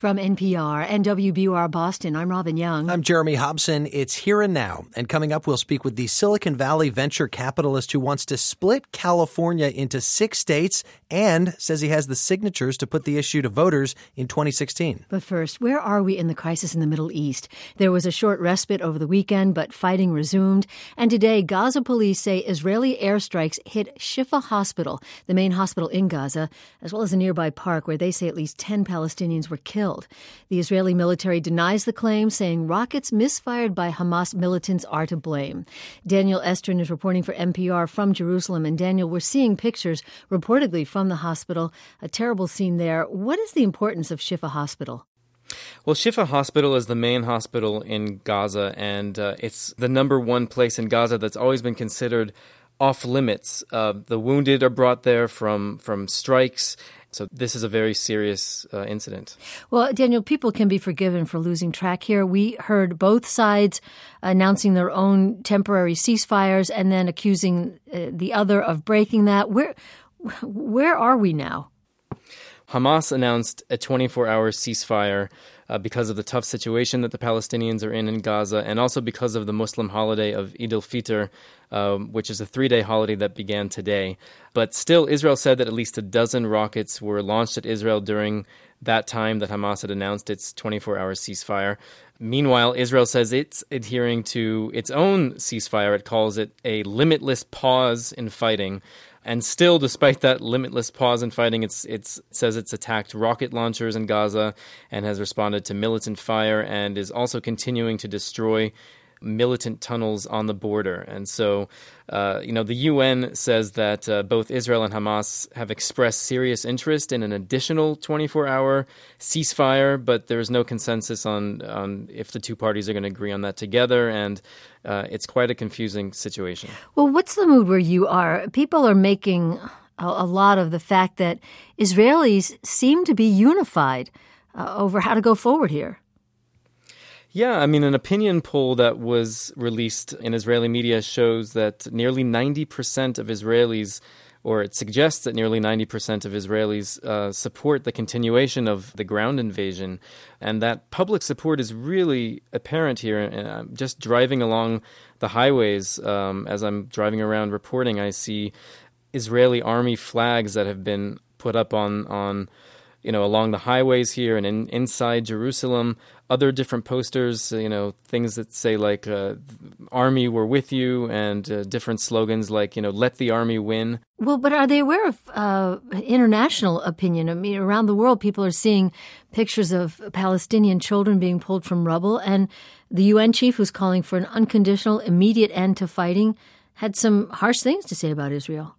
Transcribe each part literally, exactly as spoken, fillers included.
From N P R and W B U R Boston, I'm Robin Young. I'm Jeremy Hobson. It's Here and Now. And coming up, we'll speak with the Silicon Valley venture capitalist who wants to split California into six states and says he has the signatures to put the issue to voters in twenty sixteen. But first, where are we in the crisis in the Middle East? There was a short respite over the weekend, but fighting resumed. And today, Gaza police say Israeli airstrikes hit Shifa Hospital, the main hospital in Gaza, as well as a nearby park where they say at least ten Palestinians were killed. The Israeli military denies the claim, saying rockets misfired by Hamas militants are to blame. Daniel Estrin is reporting for N P R from Jerusalem. And Daniel, we're seeing pictures reportedly from the hospital. A terrible scene there. What is the importance of Shifa Hospital? Well, Shifa Hospital is the main hospital in Gaza, and uh, it's the number one place in Gaza that's always been considered off limits. Uh, the wounded are brought there from, from strikes. So this is a very serious uh, incident. Well, Daniel, people can be forgiven for losing track here. We heard both sides announcing their own temporary ceasefires and then accusing uh, the other of breaking that. Where, where are we now? Hamas announced a twenty-four hour ceasefire uh, because of the tough situation that the Palestinians are in in Gaza, and also because of the Muslim holiday of Eid al-Fitr, um, which is a three-day holiday that began today. But still, Israel said that at least a dozen rockets were launched at Israel during that time that Hamas had announced its twenty-four hour ceasefire. Meanwhile, Israel says it's adhering to its own ceasefire. It calls it a limitless pause in fighting. And still, despite that limitless pause in fighting, it's, it's, it says it's attacked rocket launchers in Gaza and has responded to militant fire and is also continuing to destroy militant tunnels on the border. And so, uh, you know, the U N says that uh, both Israel and Hamas have expressed serious interest in an additional twenty-four hour ceasefire, but there's no consensus on, on if the two parties are going to agree on that together. And uh, it's quite a confusing situation. Well, what's the mood where you are? People are making a, a lot of the fact that Israelis seem to be unified uh, over how to go forward here. Yeah, I mean, an opinion poll that was released in Israeli media shows that nearly ninety percent of Israelis, or it suggests that nearly ninety percent of Israelis uh, support the continuation of the ground invasion. And that public support is really apparent here. And I'm just driving along the highways, um, as I'm driving around reporting, I see Israeli army flags that have been put up on, on you know, along the highways here and in, inside Jerusalem. Other different posters, you know, things that say like, uh, Army, we're with you, and uh, different slogans like, you know, let the army win. Well, but are they aware of uh, international opinion? I mean, around the world, people are seeing pictures of Palestinian children being pulled from rubble. And the U N chief, who's calling for an unconditional, immediate end to fighting, had some harsh things to say about Israel.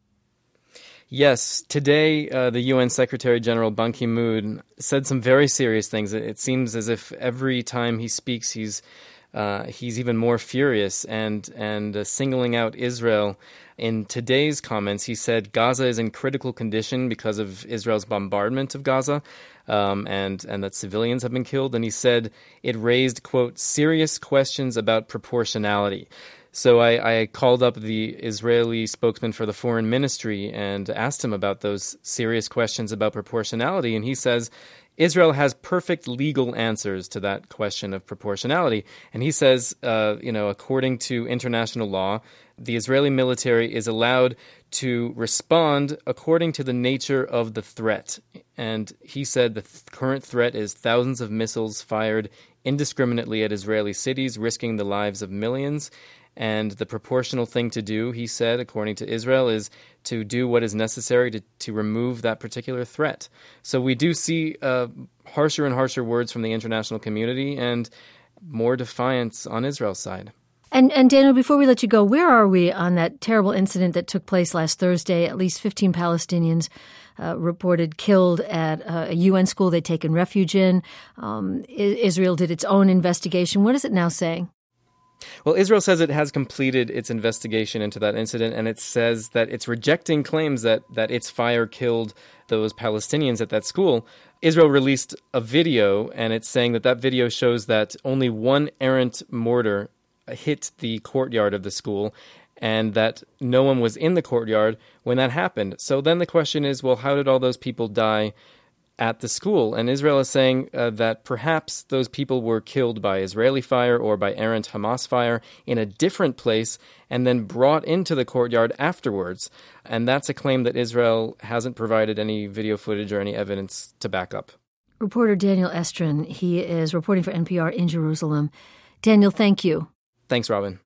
Yes, today uh, the U N Secretary General Ban Ki-moon said some very serious things. It seems as if every time he speaks, he's uh, he's even more furious and and uh, singling out Israel. In today's comments, he said Gaza is in critical condition because of Israel's bombardment of Gaza, um, and and that civilians have been killed. And he said it raised, quote, serious questions about proportionality. So I, I called up the Israeli spokesman for the foreign ministry and asked him about those serious questions about proportionality. And he says Israel has perfect legal answers to that question of proportionality. And he says, uh, you know, according to international law, the Israeli military is allowed to respond according to the nature of the threat. And he said the th- current threat is thousands of missiles fired indiscriminately at Israeli cities, risking the lives of millions. And the proportional thing to do, he said, according to Israel, is to do what is necessary to, to remove that particular threat. So we do see uh, harsher and harsher words from the international community and more defiance on Israel's side. And, and Daniel, before we let you go, where are we on that terrible incident that took place last Thursday? At least fifteen Palestinians uh, reported killed at uh, a U N school they'd taken refuge in. Um, Israel did its own investigation. What is it now saying? Well, Israel says it has completed its investigation into that incident, and it says that it's rejecting claims that, that its fire killed those Palestinians at that school. Israel released a video, and it's saying that that video shows that only one errant mortar hit the courtyard of the school, and that no one was in the courtyard when that happened. So then the question is, well, how did all those people die at the school. And Israel is saying uh, that perhaps those people were killed by Israeli fire or by errant Hamas fire in a different place and then brought into the courtyard afterwards. And that's a claim that Israel hasn't provided any video footage or any evidence to back up. Reporter Daniel Estrin, he is reporting for N P R in Jerusalem. Daniel, thank you. Thanks, Robin.